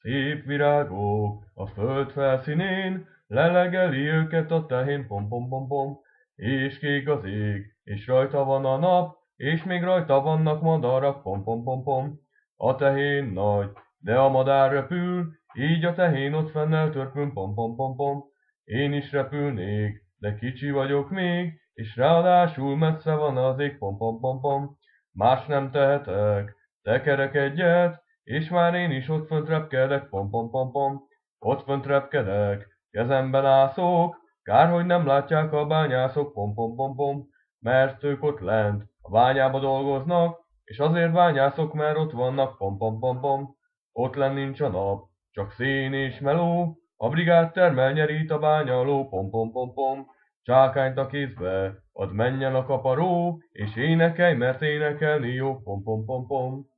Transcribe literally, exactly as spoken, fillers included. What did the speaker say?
Szép virágok a föld felszínén, lelegeli őket a tehén, pom pom pom pom. És kék az ég, és rajta van a nap, és még rajta vannak madarak, pom pom pom pom. A tehén nagy, de a madár repül, így a tehén ott fenn eltörpül, pom pom pom pom. Én is repülnék, de kicsi vagyok még, és ráadásul messze van az ég, pom pom pom pom. Más nem tehetek, tekerek egyet, és már én is ott fönt repkedek, pom pom pom pom. Ott fönt repkedek, kezemben ászok, kár, hogy nem látják a bányászok, pom pom pom pom. Mert ők ott lent a bányába dolgoznak, és azért bányászok, mert ott vannak, pom pom pom pom. Ott lenn nincs a nap, csak szén és meló, a brigád termel, nyerít a bányaló, pom pom pom pom. Csákányt a kézbe, ad menjen a kaparó, és énekelj, mert énekelni jó, pom pom pom pom.